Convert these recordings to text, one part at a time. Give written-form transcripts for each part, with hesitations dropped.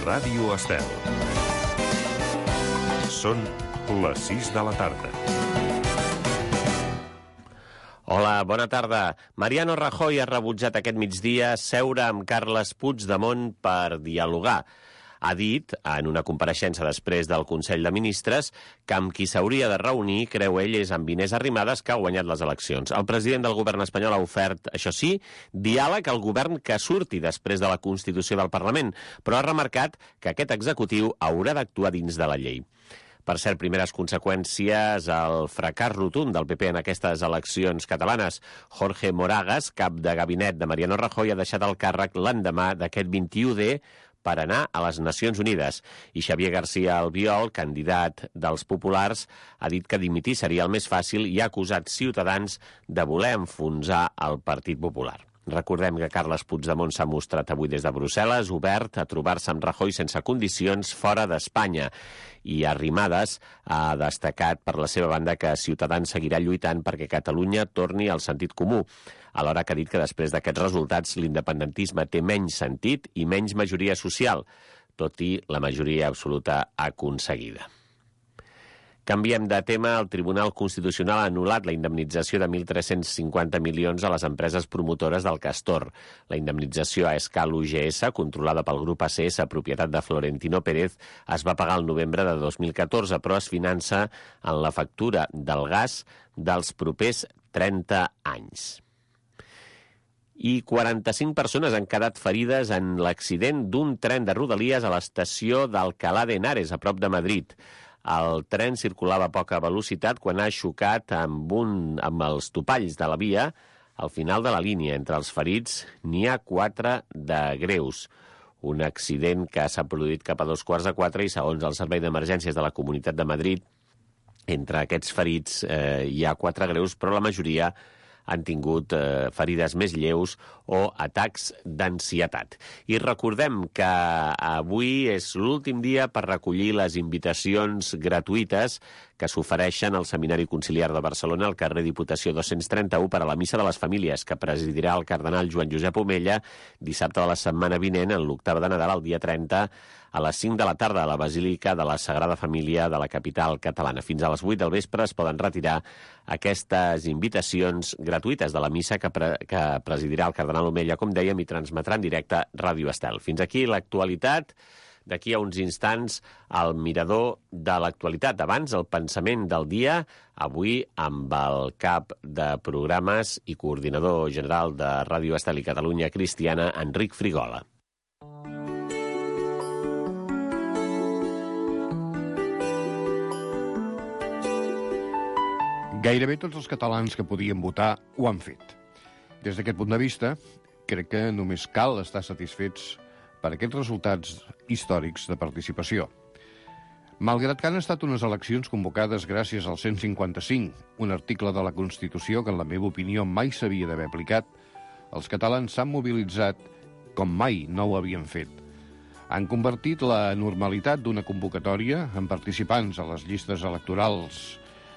Ràdio Estel. Són les 6 de la tarda. Hola, bona tarda. Mariano Rajoy ha rebutjat aquest migdia seure amb Carles Puigdemont per dialogar. Ha dit, en una compareixença després del Consell de Ministres, que amb qui s'hauria de reunir, creu ell, és amb Inés Arrimadas, que ha guanyat les eleccions. El president del govern espanyol ha ofert, això sí, diàleg al govern que surti després de la Constitució del Parlament, però ha remarcat que aquest executiu haurà d'actuar dins de la llei. Per cert, primeres conseqüències al fracàs rotund del PP en aquestes eleccions catalanes. Jorge Moragas, cap de gabinet de Mariano Rajoy, ha deixat el càrrec l'endemà d'aquest 21D per anar a les Nacions Unides. I Xavier García Albiol, candidat dels populars, ha dit que dimitir seria el més fàcil i ha acusat Ciutadans de voler enfonsar el Partit Popular. Recordem que Carles Puigdemont s'ha mostrat avui des de Brussel·les, obert a trobar-se amb Rajoy sense condicions fora d'Espanya. I Arrimadas ha destacat per la seva banda que Ciutadans seguirà lluitant perquè Catalunya torni al sentit comú, alhora que ha dit que després d'aquests resultats l'independentisme té menys sentit i menys majoria social, tot i la majoria absoluta aconseguida. Canviem de tema. El Tribunal Constitucional ha anul·lat la indemnització de 1.350 milions a les empreses promotores del Castor. La indemnització a escala UGS, controlada pel grup ACS, propietat de Florentino Pérez, es va pagar el novembre de 2014, però es finança en la factura del gas dels propers 30 anys. I 45 persones han quedat ferides en l'accident d'un tren de Rodalies a l'estació d'Alcalá de Henares, a prop de Madrid. El tren circulava a poca velocitat quan ha xocat amb els topalls de la via al final de la línia. Entre els ferits n'hi ha 4 de greus. Un accident que s'ha produït cap a 3:45 i, segons el Servei d'Emergències de la Comunitat de Madrid, entre aquests ferits hi ha 4 greus, però la majoria han tingut ferides més lleus o atacs d'ansietat. I recordem que avui és l'últim dia per recollir les invitacions gratuïtes que s'ofereixen al Seminari Conciliar de Barcelona al carrer Diputació 231 per a la Missa de les Famílies, que presidirà el cardenal Joan Josep Omella dissabte de la setmana vinent, en l'octava de Nadal, el dia 30, a les 5 de la tarda a la Basílica de la Sagrada Família de la capital catalana. Fins a les 8 del vespre es poden retirar aquestes invitacions gratuïtes de la missa que presidirà el cardenal Omella, com dèiem, i transmetrà en directe Ràdio Estel. Fins aquí l'actualitat. D'aquí a uns instants, el mirador de l'actualitat. Abans, el pensament del dia, avui amb el cap de programes i coordinador general de Ràdio Estel i Catalunya Cristiana, Enric Frigola. Gairebé tots els catalans que podien votar ho han fet. Des d'aquest punt de vista, crec que només cal estar satisfets per aquests resultats històrics de participació. Malgrat que han estat unes eleccions convocades gràcies al 155, un article de la Constitució que, en la meva opinió, mai s'havia d'haver aplicat, els catalans s'han mobilitzat com mai no ho havien fet. Han convertit la normalitat d'una convocatòria en participants a les llistes electorals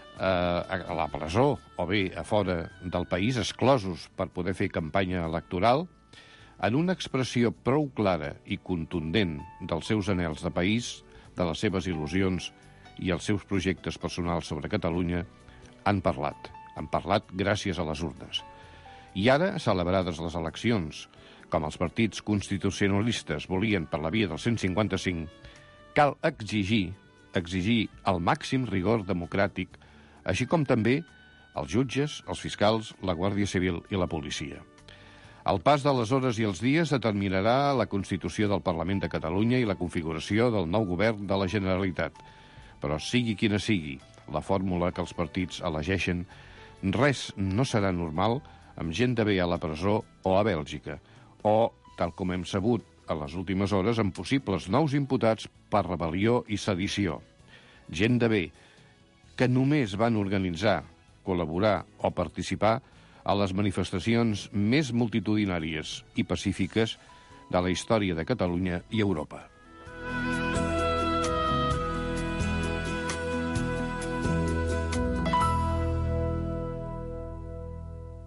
a la presó o bé a fora del país, exclosos per poder fer campanya electoral, en una expressió prou clara i contundent dels seus anhels de país, de les seves il·lusions i els seus projectes personals sobre Catalunya, han parlat gràcies a les urnes. I ara, celebrades les eleccions, com els partits constitucionalistes volien per la via del 155, cal exigir el màxim rigor democràtic, així com també els jutges, els fiscals, la Guàrdia Civil i la policia. El pas de les hores i els dies determinarà la constitució del Parlament de Catalunya i la configuració del nou govern de la Generalitat. Però sigui quina sigui la fórmula que els partits elegeixen, res no serà normal amb gent de bé a la presó o a Bèlgica, o, tal com hem sabut a les últimes hores, amb possibles nous imputats per rebel·lió i sedició. Gent de bé que només van organitzar, col·laborar o participar a les manifestacions més multitudinàries i pacífiques de la història de Catalunya i Europa.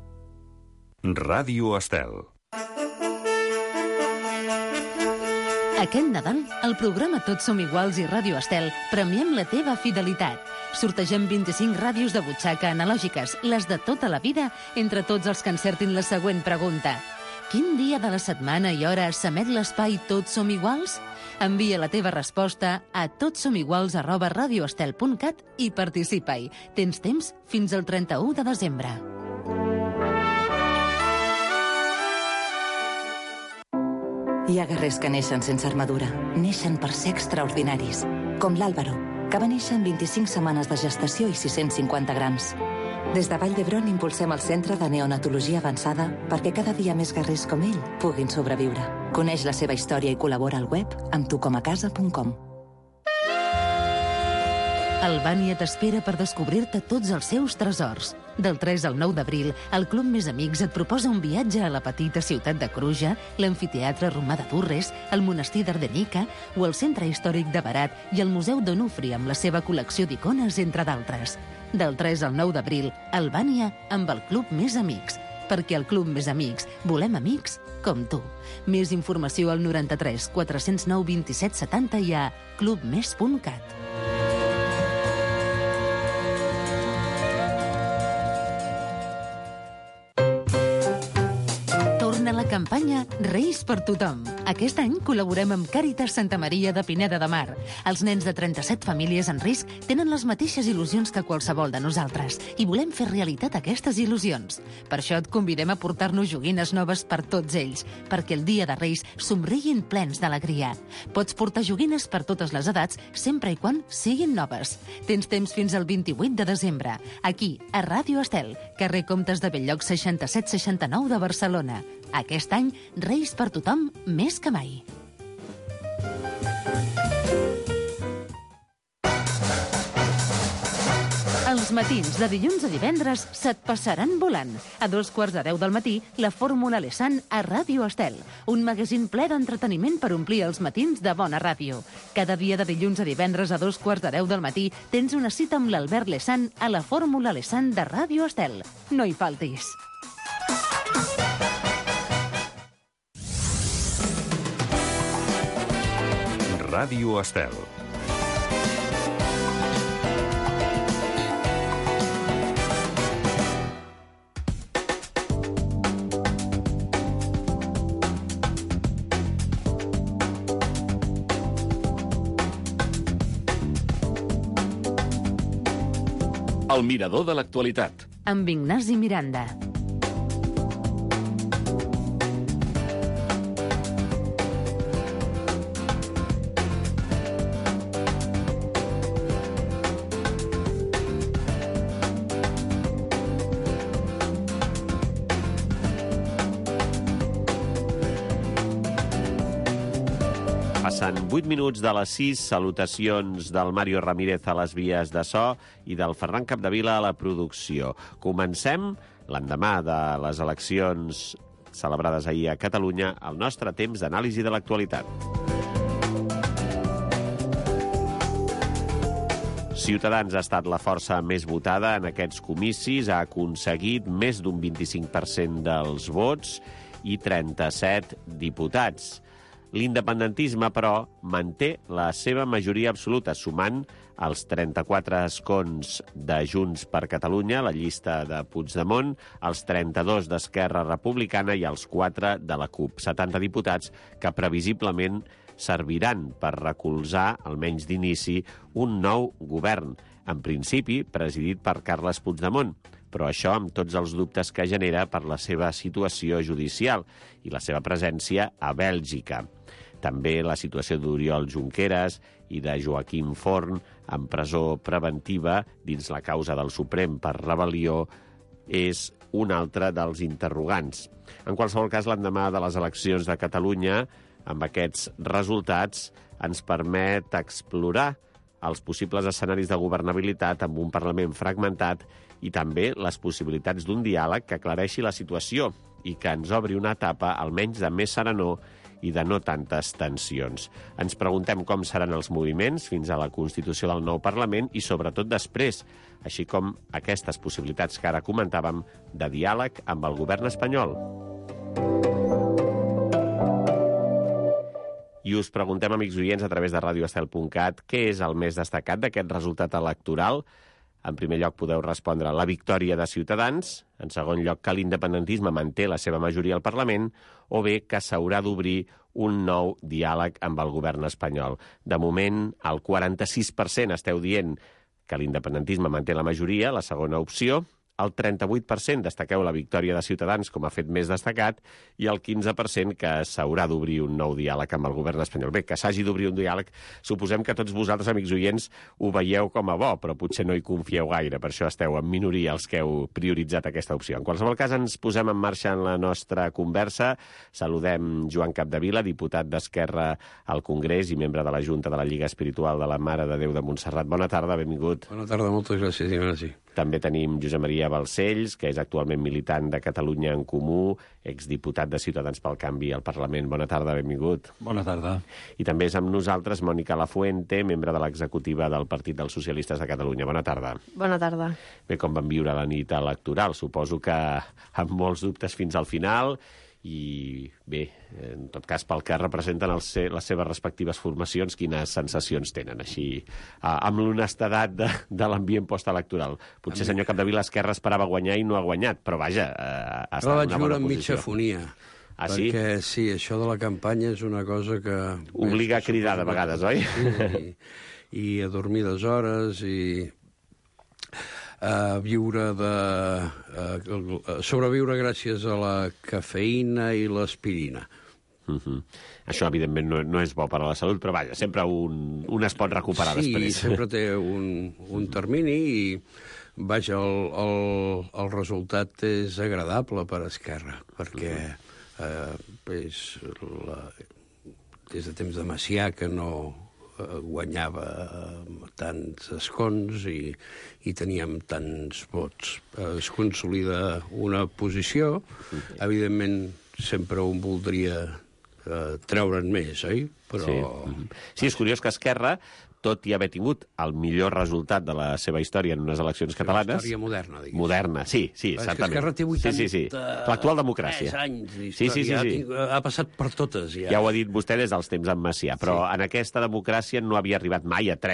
Ràdio Estel. Aquest Nadal, al programa Tots som iguals i Ràdio Estel, premiem la teva fidelitat. Sortegem 25 ràdios de butxaca analògiques, les de tota la vida, entre tots els que encertin la següent pregunta. Quin dia de la setmana i hora s'emet l'espai Tots som iguals? Envia la teva resposta a totsomiguals@radioestel.cat i participa-hi. Tens temps fins al 31 de desembre. Hi ha guerrers que neixen sense armadura. Neixen per ser extraordinaris. Com l'Àlvaro, que va néixer en 25 setmanes de gestació i 650 grams. Des de Vall d'Hebron impulsem el Centre de Neonatologia Avançada perquè cada dia més guerrers com ell puguin sobreviure. Coneix la seva història i col·labora al web amb tucomacasa.com. Albània t'espera per descobrir-te tots els seus tresors. Del 3 al 9 d'abril, el Club Més Amics et proposa un viatge a la petita ciutat de Cruja, l'amfiteatre romà de Durres, el monestir d'Ardenica o el centre històric de Berat i el Museu d'Onufri amb la seva col·lecció d'icones, entre d'altres. Del 3 al 9 d'abril, Albània amb el Club Més Amics. Perquè al Club Més Amics volem amics com tu. Més informació al 93 409 27 70 i a clubmes.cat. La campanya Reis per tothom. Aquest any col·laborem amb Càritas Santa Maria de Pineda de Mar. Els nens de 37 famílies en risc tenen les mateixes il·lusions que qualsevol de nosaltres i volem fer realitat aquestes il·lusions. Per això et convidem a portar-nos joguines noves per tots ells, perquè el dia de Reis somriguin plens d'alegria. Pots portar joguines per totes les edats, sempre i quan siguin noves. Tens temps fins al 28 de desembre, aquí, a Ràdio Estel, carrer Comtes de Belllloc 6769 de Barcelona. Aquest any, Reis per tothom més que mai. Els matins de dilluns a divendres se't passaran volant. A 2:15 del matí, la Fórmula Lesan a Ràdio Estel. Un magazín ple d'entreteniment per omplir els matins de bona ràdio. Cada dia de dilluns a divendres a 2:15 del matí tens una cita amb l'Albert Lesan a la Fórmula Lesan de Ràdio Estel. No hi faltis. Ràdio Estel. El mirador de l'actualitat. Amb Ignasi Miranda. Passen 8 minuts de les 6, salutacions del Mario Ramírez a les vies de so i del Ferran Capdevila a la producció. Comencem, l'endemà de les eleccions celebrades ahir a Catalunya, el nostre temps d'anàlisi de l'actualitat. Ciutadans ha estat la força més votada en aquests comicis, ha aconseguit més d'un 25% dels vots i 37 diputats. L'independentisme, però, manté la seva majoria absoluta, sumant els 34 escons de Junts per Catalunya, la llista de Puigdemont, els 32 d'Esquerra Republicana i els 4 de la CUP. 70 diputats que previsiblement serviran per recolzar, almenys d'inici, un nou govern, en principi presidit per Carles Puigdemont, però això amb tots els dubtes que genera per la seva situació judicial i la seva presència a Bèlgica. També la situació d'Oriol Junqueras i de Joaquim Forn en presó preventiva dins la causa del Suprem per rebel·lió és un altre dels interrogants. En qualsevol cas, l'endemà de les eleccions de Catalunya, amb aquests resultats, ens permet explorar els possibles escenaris de governabilitat amb un Parlament fragmentat i també les possibilitats d'un diàleg que aclareixi la situació i que ens obri una etapa almenys de més serenor i de no tantes tensions. Ens preguntem com seran els moviments fins a la constitució del nou Parlament i sobretot després, així com aquestes possibilitats que ara comentàvem de diàleg amb el govern espanyol. I us preguntem, amics oients, a través de radioestel.cat, què és el més destacat d'aquest resultat electoral? En primer lloc podeu respondre la victòria de Ciutadans, en segon lloc que l'independentisme manté la seva majoria al Parlament, o bé que s'haurà d'obrir un nou diàleg amb el govern espanyol. De moment, el 46% esteu dient que l'independentisme manté la majoria, la segona opció, el 38% destaqueu la victòria de Ciutadans com a fet més destacat i el 15% que s'haurà d'obrir un nou diàleg amb el govern espanyol. Bé, que s'hagi d'obrir un diàleg, suposem que tots vosaltres, amics oients, ho veieu com a bo, però potser no hi confieu gaire, per això esteu en minoria els que heu prioritzat aquesta opció. En qualsevol cas, ens posem en marxa en la nostra conversa. Saludem Joan Capdevila, diputat d'Esquerra al Congrés i membre de la Junta de la Lliga Espiritual de la Mare de Déu de Montserrat. Bona tarda, benvingut. Bona tarda, moltes gràcies, Ignasi. També tenim Josep Maria Balcells, que és actualment militant de Catalunya en Comú, exdiputat de Ciutadans pel Canvi al Parlament. Bona tarda, benvingut. Bona tarda. I també és amb nosaltres Mònica Lafuente, membre de l'executiva del Partit dels Socialistes de Catalunya. Bona tarda. Bona tarda. Bé, com van viure la nit electoral? Suposo que amb molts dubtes fins al final i, bé, en tot cas, pel que representen les seves respectives formacions, quines sensacions tenen, així, amb l'honestedat de l'ambient postelectoral. Potser, senyor Capdevila, Esquerra esperava guanyar i no ha guanyat, però vaja, ha estat una bona posició. La vaig viure amb mitja fonia. Ah, sí? Perquè, sí, això de la campanya és una cosa que... Obliga a cridar de vegades, oi? Sí, i a dormir des hores, i a viure sobreviure gràcies a la cafeïna i l'aspirina. Això, evidentment, no és bo per a la salut, però vaja, sempre un es pot recuperar després. Sí, sempre té un termini i, vaja, el resultat és agradable per a Esquerra, perquè des de temps de Macià que no guanyava tants escons i teníem tants vots. Es consolida una posició, evidentment sempre un voldria treure'n més, oi? Però... Sí, és curiós que Esquerra, tot i haver tingut el millor resultat de la seva història en unes eleccions catalanes... Història moderna, digues. Moderna, sí, exactament. És que Esquerra té 80... L'actual democràcia. anys d'història. Sí. Ha passat per totes, ja. Ja ho ha dit vostè des dels temps en Macià, però en aquesta democràcia no havia arribat mai a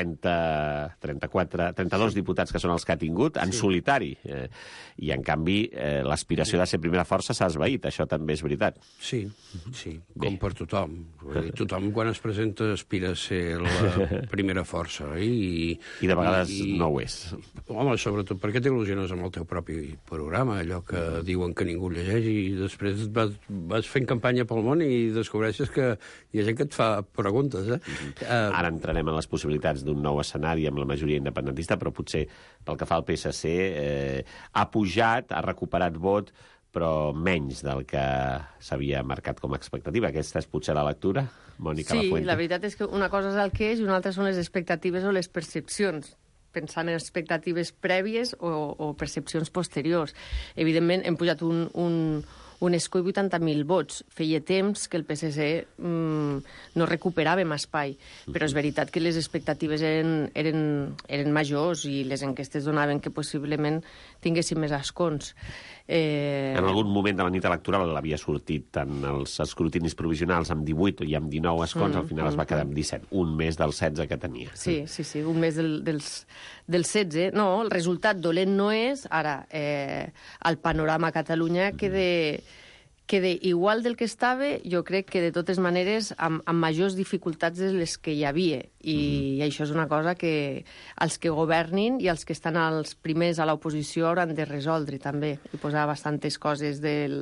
32 diputats, que són els que ha tingut, en solitari. I, en canvi, l'aspiració de ser primera força s'ha esvaït. Això també és veritat. Sí, com per tothom. Tothom, quan es presenta, aspira a ser la primera força, oi? I de vegades no ho és. Home, sobretot perquè t'il·lusiones amb el teu propi programa, allò que diuen que ningú llegeix, i després vas fent campanya pel món i descobreixes que hi ha gent que et fa preguntes, Ara entrarem en les possibilitats d'un nou escenari amb la majoria independentista, però potser pel que fa al PSC ha pujat, ha recuperat vot, però menys del que s'havia marcat com a expectativa. Aquesta és potser la lectura, Mònica Lafuente? Sí, la veritat és que una cosa és el que és i una altra són les expectatives o les percepcions, pensant en expectatives prèvies o percepcions posteriors. Evidentment, hem pujat un escó i 80.000 vots. Feia temps que el PSC no recuperàvem espai, però és veritat que les expectatives eren majors i les enquestes donaven que possiblement tinguéssim més escons. En algun moment de la nit electoral havia sortit en els escrutinis provisionals amb 18 i amb 19 escons, al final es va quedar amb 17, un més dels 16 que tenia. Sí, un més dels 16. No, el resultat dolent no és. Ara, el panorama a Catalunya queda igual del que estava, jo crec que de totes maneres amb majors dificultats de les que hi havia. I això és una cosa que els que governin i els que estan els primers a l'oposició hauran de resoldre també i posar bastantes coses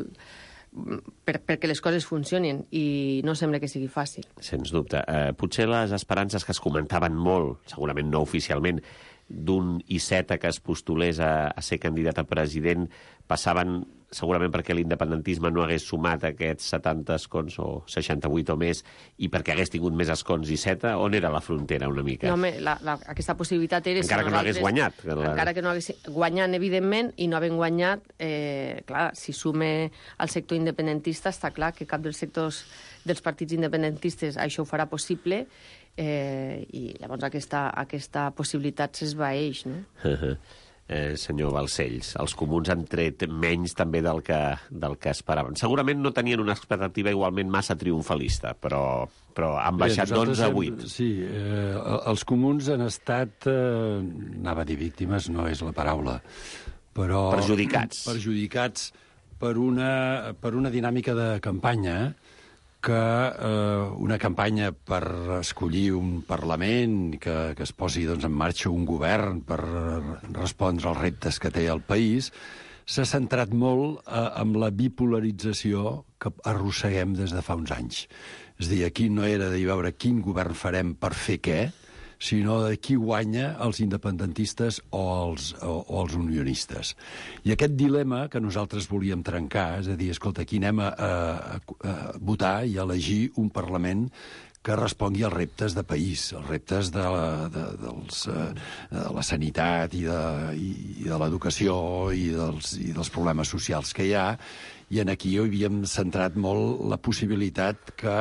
perquè les coses funcionin, i no sembla que sigui fàcil. Sens dubte. Potser les esperances que es comentaven molt, segurament no oficialment, d'un Iceta que es postulés a ser candidat a president passaven segurament perquè l'independentisme no hagués sumat aquests 70 escons o 68 o més i perquè hagués tingut més escons Iceta. On era la frontera una mica? No, home, aquesta possibilitat era... Encara que no hagués guanyat. Encara que no hagués guanyat, evidentment, i no havent guanyat, clar, si sume al sector independentista, està clar que cap dels sectors dels partits independentistes això ho farà possible, i llavors aquesta possibilitat s'esvaeix, no? senyor Balcells. Els comuns han tret menys també del que esperaven. Segurament no tenien una expectativa igualment massa triomfalista, però han baixat d'11 a 8. Sí, els comuns han estat, anava a dir víctimes, no és la paraula, però... Perjudicats per una dinàmica de campanya una campanya per escollir un Parlament, que es posi en marxa un govern per respondre als reptes que té el país, s'ha centrat molt en la bipolarització que arrosseguem des de fa uns anys. És a dir, aquí no era de veure quin govern farem per fer què, sinó de qui guanya, els independentistes o els unionistes. I aquest dilema que nosaltres volíem trencar, és a dir, escolta, aquí anem a votar i a elegir un Parlament que respongui als reptes de país, als reptes de la sanitat i de l'educació i dels problemes socials que hi ha, i aquí havíem centrat molt la possibilitat que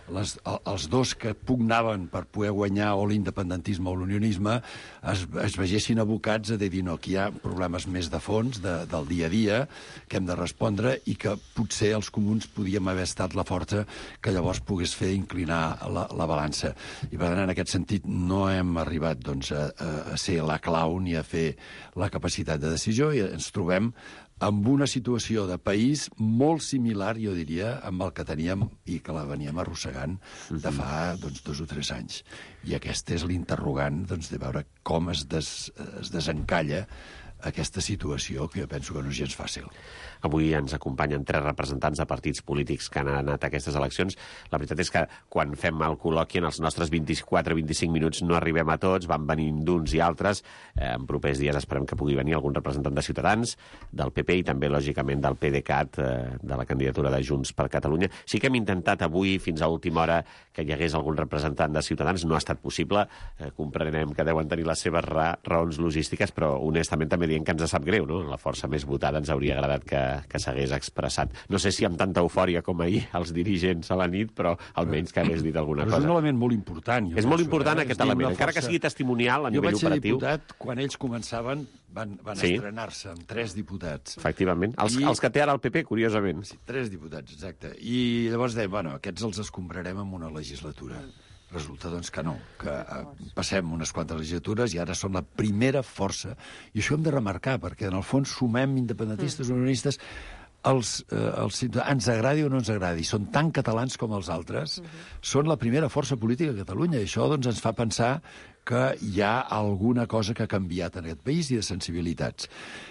els dos que pugnaven per poder guanyar o l'independentisme o l'unionisme es vegessin abocats a dir, no, aquí hi ha problemes més de fons del dia a dia que hem de respondre i que potser els comuns podíem haver estat la força que llavors pogués fer inclinar la balança. I per tant, en aquest sentit, no hem arribat a ser la clau ni a fer la capacitat de decisió i ens trobem amb una situació de país molt similar, jo diria, amb el que teníem i que la veníem arrossegant de fa 2 o 3 anys. I aquest és l'interrogant de veure com es desencalla aquesta situació, que jo penso que no és gens fàcil. Avui ens acompanyen 3 representants de partits polítics que han anat a aquestes eleccions. La veritat és que quan fem el col·loqui en els nostres 24-25 minuts no arribem a tots, van venint d'uns i altres. En propers dies esperem que pugui venir algun representant de Ciutadans, del PP i també, lògicament, del PDeCAT, de la candidatura de Junts per Catalunya. Sí que hem intentat avui, fins a última hora, que hi hagués algun representant de Ciutadans. No ha estat possible. Comprenem que deuen tenir les seves raons logístiques, però honestament també dient que ens sap greu, no? La força més votada ens hauria agradat que s'hagués expressat. No sé si amb tanta eufòria com ahir els dirigents a la nit, però almenys que hagués dit alguna cosa. És un element molt important. És molt important aquest element, encara que sigui testimonial a nivell operatiu. Jo vaig ser diputat quan ells començaven, van estrenar-se amb 3 diputats. Efectivament. Els que té ara el PP, curiosament. Sí, 3 diputats, exacte. I llavors dèiem, bueno, aquests els escombrarem en una legislatura. Resulta, doncs, que no, que passem unes quantes legislatures i ara són la primera força. I això hem de remarcar, perquè en el fons sumem independentistes, unionistes, els ciutadans, ens agradi o no ens agradi, són tan catalans com els altres, són la primera força política a Catalunya, i això doncs, ens fa pensar que hi ha alguna cosa que ha canviat en aquest país i de sensibilitats.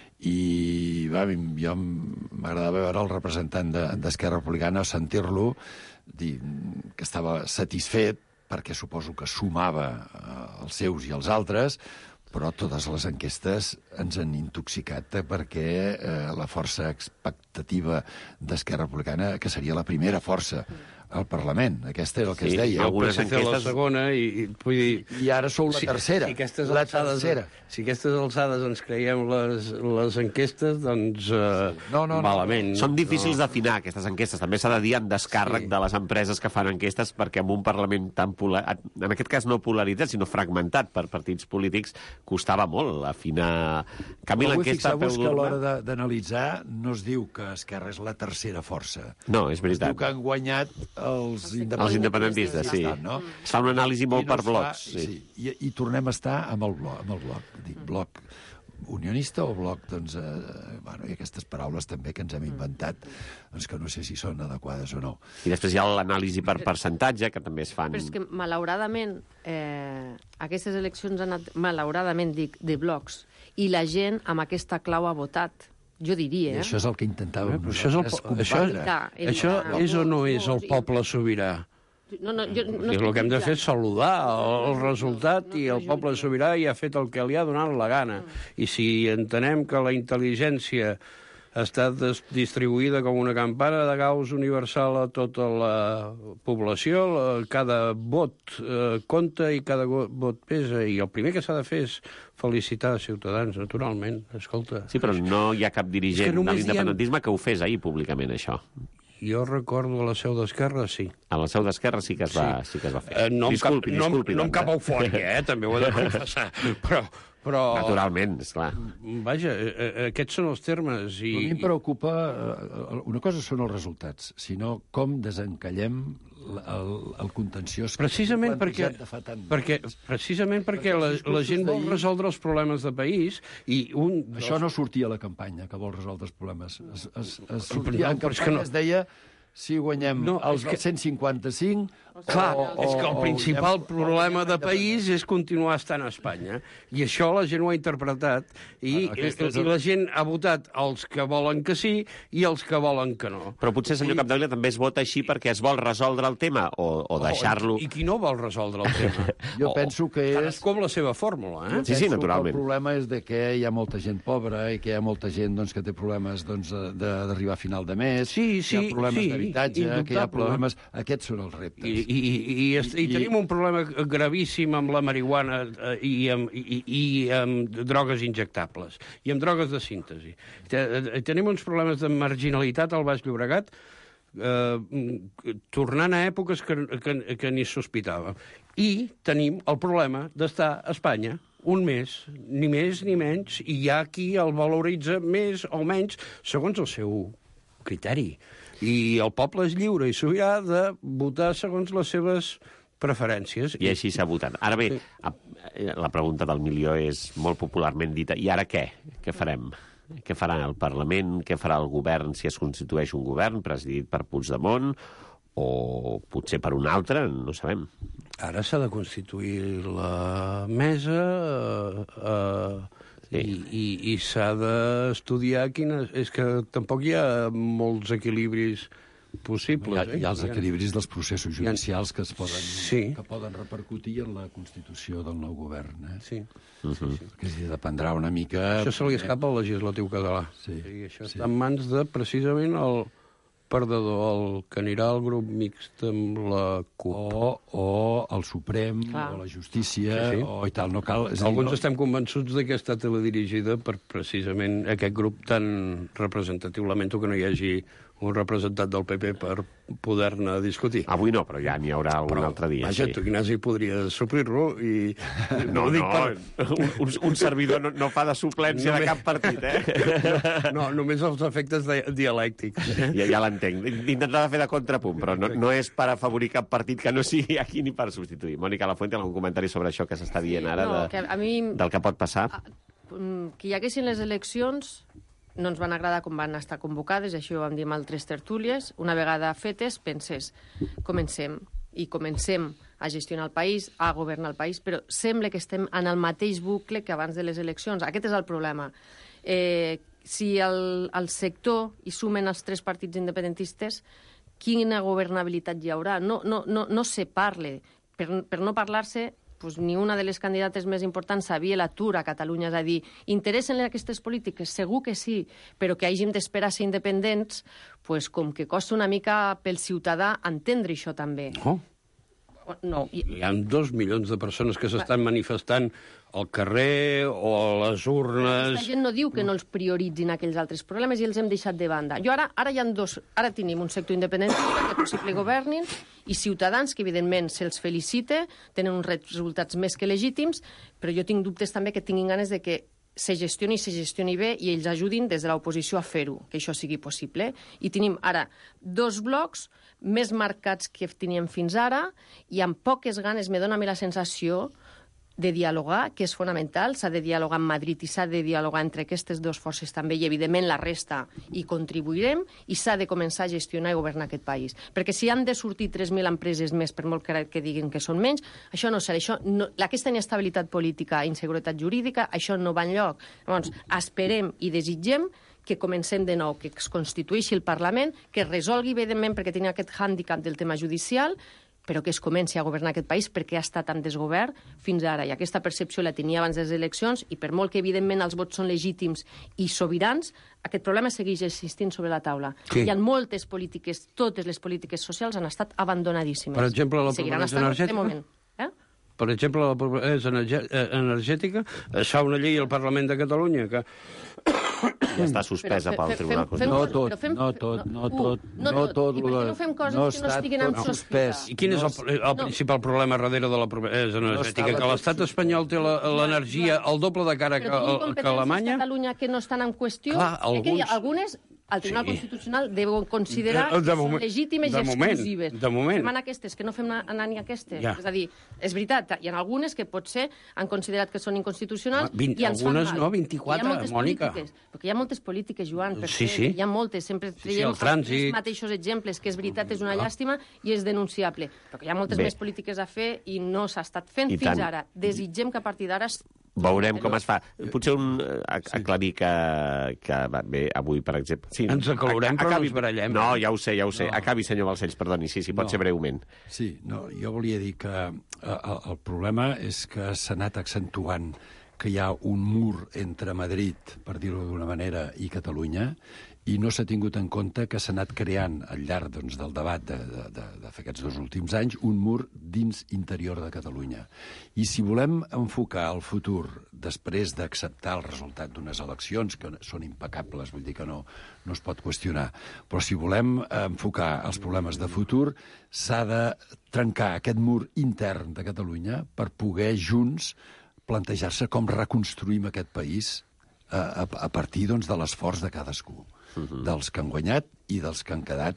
I jo m'agradava veure el representant d'Esquerra Republicana, sentir-lo dir que estava satisfet perquè suposo que sumava els seus i els altres, però totes les enquestes ens han intoxicat perquè la força expectativa d'Esquerra Republicana, que seria la primera força al Parlament, aquesta era el que es deia. Algunes enquestes... la segona I ara sou la tercera. Si aquestes alçades ens creiem les enquestes, doncs malament. Són difícils d'afinar, aquestes enquestes. També s'ha de dir en descàrrec de les empreses que fan enquestes, perquè en un Parlament tan en aquest cas no polaritzat, sinó fragmentat per partits polítics, costava molt afinar. Però fixeu-vos que a l'hora d'analitzar no es diu que Esquerra és la tercera força. No, és veritat. Es diu que han guanyat els independentistes, sí. No? Es fa una anàlisi molt per blocs. I tornem a estar amb el bloc. Dic, bloc unionista o bloc, doncs, i aquestes paraules també que ens hem inventat, doncs que no sé si són adequades o no. I després hi ha l'anàlisi per percentatge, que també es fan... Però és que, malauradament, aquestes eleccions han anat, malauradament, dic, de blocs, i la gent amb aquesta clau ha votat. Jo diria, I això és el que intentàvem nosaltres combatre. Això és o no és el poble sobirà? No, el que hem de fer és saludar el resultat i el poble sobirà hi ha fet el que li ha donat la gana. I si entenem que la intel·ligència ha estat distribuïda com una campana de Gauss universal a tota la població, cada vot compta i cada vot pesa, i el primer que s'ha de fer és felicitar Ciutadans, naturalment, escolta. Sí, però no hi ha cap dirigent de l'independentisme que ho fes ahir públicament, això. Jo recordo a la seu d'Esquerra, sí. A la seu d'Esquerra sí que es va fer. No amb cap eufòria, també ho he de confessar. Però Però... Naturalment, esclar. Vaja, aquests són els termes. A mi em preocupa... Una cosa són els resultats, sinó com desencallem el contenciós... Precisament perquè la gent vol resoldre els problemes de país i Això no sortia a la campanya, que vol resoldre els problemes. Es sortia en campanya, es deia... Si guanyem els 155... Clar, és que el principal problema de país és continuar estant a Espanya. I això la gent ho ha interpretat. I la gent ha votat els que volen que sí i els que volen que no. Però potser, senyor Capdevila, també es vota així perquè es vol resoldre el tema o deixar-lo... I qui no vol resoldre el tema? Jo penso que és... Cadascú amb la seva fórmula, eh? Sí, naturalment. El problema és de que hi ha molta gent pobra i que hi ha molta gent que té problemes d'arribar a final de mes, que hi ha problemes d'habitatge, que hi ha problemes... Aquests són els reptes. I tenim un problema gravíssim amb la marihuana i amb drogues injectables, i amb drogues de síntesi. Tenim uns problemes de marginalitat al Baix Llobregat, tornant a èpoques que ni sospitàvem. I tenim el problema d'estar a Espanya un mes, ni més ni menys, i hi ha qui el valoritza més o menys segons el seu criteri. I el poble és lliure i sobirà de votar segons les seves preferències. I així s'ha votat. Ara bé, la pregunta del milió és molt popularment dita. I ara què? Què farem? Què farà el Parlament? Què farà el govern si es constitueix un govern presidit per Puigdemont? O potser per un altre? No sabem. Ara s'ha de constituir la mesa... I s'ha d'estudiar quines... És que tampoc hi ha molts equilibris possibles. Hi ha els equilibris dels processos judicials que poden repercutir en la constitució del nou govern. Sí. Que dependrà una mica... Això se li escapa al legislatiu català. Això està en mans de, precisament, el perdedor, el que anirà al grup mixt amb la CUP. O el Suprem, o la Justícia, o i tal. No cal... Alguns estem convençuts que ha estat teledirigida per precisament aquest grup tan representatiu. Lamento que no hi hagi un representant del PP per poder-ne discutir. Avui no, però ja n'hi haurà algun altre dia. Vaja, tu, Ignasi, podries suplir-lo i... Un servidor no fa de suplència de cap partit, eh? No, només els efectes dialèctics. Ja l'entenc. Intentarà fer de contrapunt, però no és per afavorir cap partit que no sigui aquí ni per substituir. Mònica Lafuente, algun comentari sobre això que s'està dient ara, del que pot passar? Que hi haguessin les eleccions no ens van agradar com van estar convocades, això ho vam dir amb altres tertúlies. Una vegada fetes, penses, comencem a gestionar el país, a governar el país, però sembla que estem en el mateix bucle que abans de les eleccions. Aquest és el problema. Si al sector hi sumen els tres partits independentistes, quina governabilitat hi haurà? No se parle. Per no parlar-se, ni una de les candidates més importants sabia l'atur a Catalunya, és a dir, interessen aquestes polítiques? Segur que sí, però que hàgim d'esperar a ser independents, com que costa una mica pel ciutadà entendre això també. No. Hi ha 2 milions de persones que s'estan manifestant al carrer o a les urnes... La gent no diu que no els prioritzin aquells altres problemes i els hem deixat de banda. Ara hi ha ara tenim un sector independentista que possible governin i ciutadans que, evidentment, se'ls felicita, tenen uns resultats més que legítims, però jo tinc dubtes també que tinguin ganes de que se gestioni bé i ells ajudin des de l'oposició a fer-ho, que això sigui possible. I tenim ara 2 blocs més marcats que teníem fins ara i amb poques ganes, me dona a mi la sensació de dialogar, que és fonamental. S'ha de dialogar amb Madrid i s'ha de dialogar entre aquestes 2 forces també i, evidentment, la resta hi contribuirem i s'ha de començar a gestionar i governar aquest país. Perquè si han de sortir 3.000 empreses més, per molt que diguin que són menys, això no serà. Aquesta inestabilitat política i inseguretat jurídica, això no va enlloc. Llavors, esperem i desitgem que comencem de nou, que es constitueixi el Parlament, que es resolgui, evidentment, perquè tenia aquest hàndicap del tema judicial, però que es comenci a governar aquest país perquè ha estat en desgovern fins ara. I aquesta percepció la tenia abans de les eleccions i per molt que, evidentment, els vots són legítims i sobirans, aquest problema segueix existint sobre la taula. Sí. Hi ha moltes polítiques, totes les polítiques socials han estat abandonadíssimes. Per exemple, la pobresa energètica? Per exemple, la pobresa energètica, es fa una llei al Parlament de Catalunya que ja està suspesa pel Tribunal Constitucional. No tot. I per què no fem coses que no estiguin en sospita? I quin és el principal problema darrere de la pobresa energètica? Que l'estat espanyol té l'energia el doble de cara que Alemanya? Catalunya que no estan en qüestió? Clar, algunes el Tribunal Constitucional deu considerar que són legítimes i exclusives. De moment. Fem aquestes, que no fem anar ni aquestes. Ja. És a dir, és veritat, hi ha algunes que potser han considerat que són inconstitucionals i ens fan algunes mal. no, 24, Mònica. Perquè hi ha moltes polítiques, Joan, Sí. hi ha moltes, sempre traiem els mateixos exemples, que és veritat, és una llàstima i és denunciable. Però hi ha moltes més polítiques a fer i no s'ha estat fent fins ara. Desitgem que a partir d'ara veurem com es fa. Potser aclarir que bé, avui, per exemple... Sí, ens acalorem, però no ens barallem. No, ja ho sé. Acabi, senyor Balcells, perdoni. Sí, pot ser breument. Sí, jo volia dir que el problema és que s'ha anat accentuant que hi ha un mur entre Madrid, per dir-ho d'una manera, i Catalunya, i no s'ha tingut en compte que s'ha anat creant al llarg del debat de fer aquests 2 últims anys un mur dins interior de Catalunya. I si volem enfocar el futur després d'acceptar el resultat d'unes eleccions, que són impecables, vull dir que no es pot qüestionar, però si volem enfocar els problemes de futur, s'ha de trencar aquest mur intern de Catalunya per poder junts plantejar-se com reconstruïm aquest país a partir de l'esforç de cadascú, dels que han guanyat i dels que han quedat,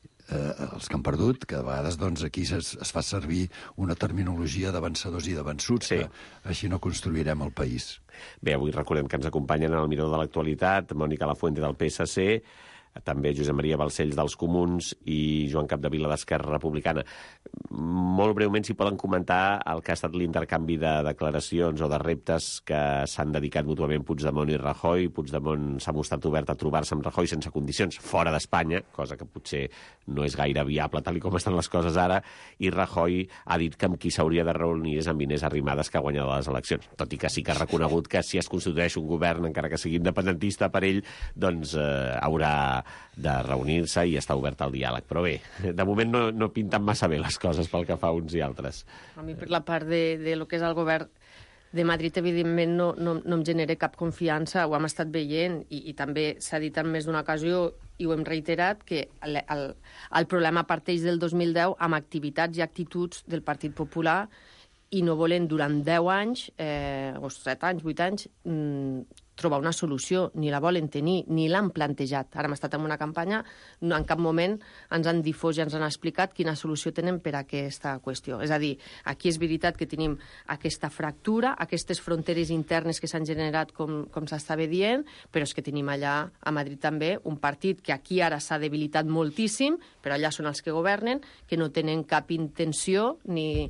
els que han perdut, que a vegades aquí es fa servir una terminologia de vencedors i de vençuts, que així no construirem el país. Bé, avui recordem que ens acompanyen en el Mirador de l'Actualitat Mònica Lafuente del PSC, també Josep Maria Balcells dels Comuns i Joan Capdevila d'Esquerra Republicana. Molt breument, si poden comentar el que ha estat l'intercanvi de declaracions o de reptes que s'han dedicat mútuament Puigdemont i Rajoy. Puigdemont s'ha mostrat obert a trobar-se amb Rajoy sense condicions, fora d'Espanya, cosa que potser no és gaire viable tal com estan les coses ara, i Rajoy ha dit que amb qui s'hauria de reunir és amb Inés Arrimadas, que ha guanyat les eleccions, tot i que sí que ha reconegut que si es constitueix un govern, encara que sigui independentista per ell, doncs haurà de reunir-se i està obert al diàleg. Però bé, de moment no pinten massa bé les coses pel que fa uns i altres. A mi, per la part de lo que és el govern de Madrid, evidentment, no em genera cap confiança, ho hem estat veient, i també s'ha dit en més d'una ocasió, i ho hem reiterat, que el problema parteix del 2010 amb activitats i actituds del Partit Popular i no volen durant 10 anys, o 7 anys, 8 anys, trobar una solució, ni la volen tenir, ni l'han plantejat. Ara hem estat en una campanya, en cap moment ens han difós i ens han explicat quina solució tenen per a aquesta qüestió. És a dir, aquí és veritat que tenim aquesta fractura, aquestes fronteres internes que s'han generat, com s'estava dient, però és que tenim allà a Madrid també un partit que aquí ara s'ha debilitat moltíssim, però allà són els que governen, que no tenen cap intenció ni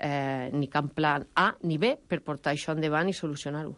cap plan A ni B per portar això endavant i solucionar-ho.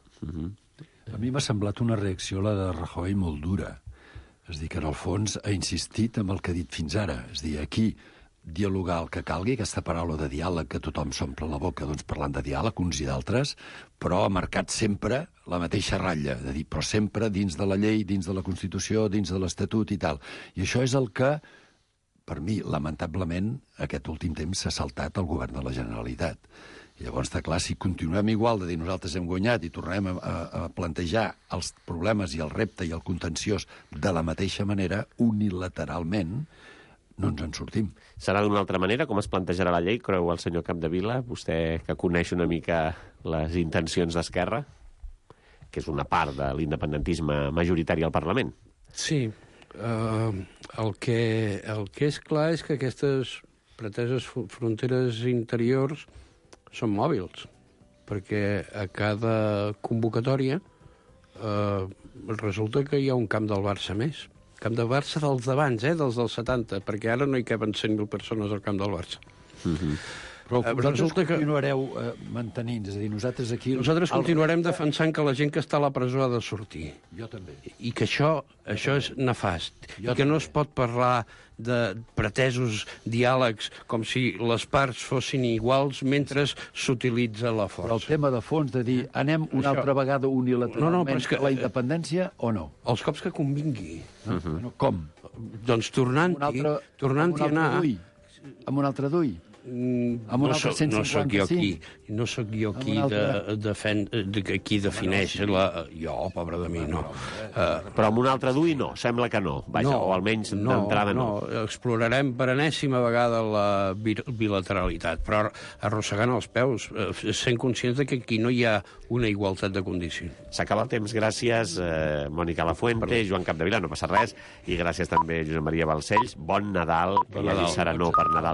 A mi m'ha semblat una reacció, la de Rajoy, molt dura. És a dir, que en el fons ha insistit amb el que ha dit fins ara. És a dir, aquí dialogar el que calgui, aquesta paraula de diàleg que tothom s'omple la boca parlant de diàleg, uns i d'altres, però ha marcat sempre la mateixa ratlla, de dir, però sempre dins de la llei, dins de la Constitució, dins de l'Estatut i tal. I això és el que, per mi, lamentablement, aquest últim temps s'ha saltat al govern de la Generalitat. I llavors està clar, si continuem igual de dir nosaltres hem guanyat i tornem a plantejar els problemes i el repte i el contenciós de la mateixa manera, unilateralment, no ens en sortim. Serà d'una altra manera? Com es plantejarà la llei, creu el senyor Capdevila? Vostè que coneix una mica les intencions d'Esquerra, que és una part de l'independentisme majoritari al Parlament. Sí. El que és clar és que aquestes preteses fronteres interiors són mòbils, perquè a cada convocatòria resulta que hi ha un camp del Barça més. Camp del Barça dels d'abans, dels 70, perquè ara no hi caben 100.000 persones al camp del Barça. Però vosaltres continuareu mantenint, és a dir, nosaltres aquí... Nosaltres continuarem defensant que la gent que està a la presó ha de sortir. Jo també. I que això és nefast. I que no es pot parlar de pretesos diàlegs com si les parts fossin iguals mentre s'utilitza la força. Però el tema de fons de dir anem una altra vegada unilateralment a la independència o no? Els cops que convingui. Com? Doncs tornant-hi anar... Amb un altre d'ull? Amb un altre 155? No sóc jo qui defineix jo, pobre de mi, no. Però amb un altre DUI no, sembla que no. Vaja, o almenys d'entrada no. Explorarem per enèsima vegada la bilateralitat, però arrossegant els peus, sent conscients de que aquí no hi ha una igualtat de condicions. S'acaba el temps. Gràcies, Mònica Lafuente, Joan Capdevila, no passa res, i gràcies també, Josep Maria Balcells. Bon Nadal, que hi hagi serenor per Nadal.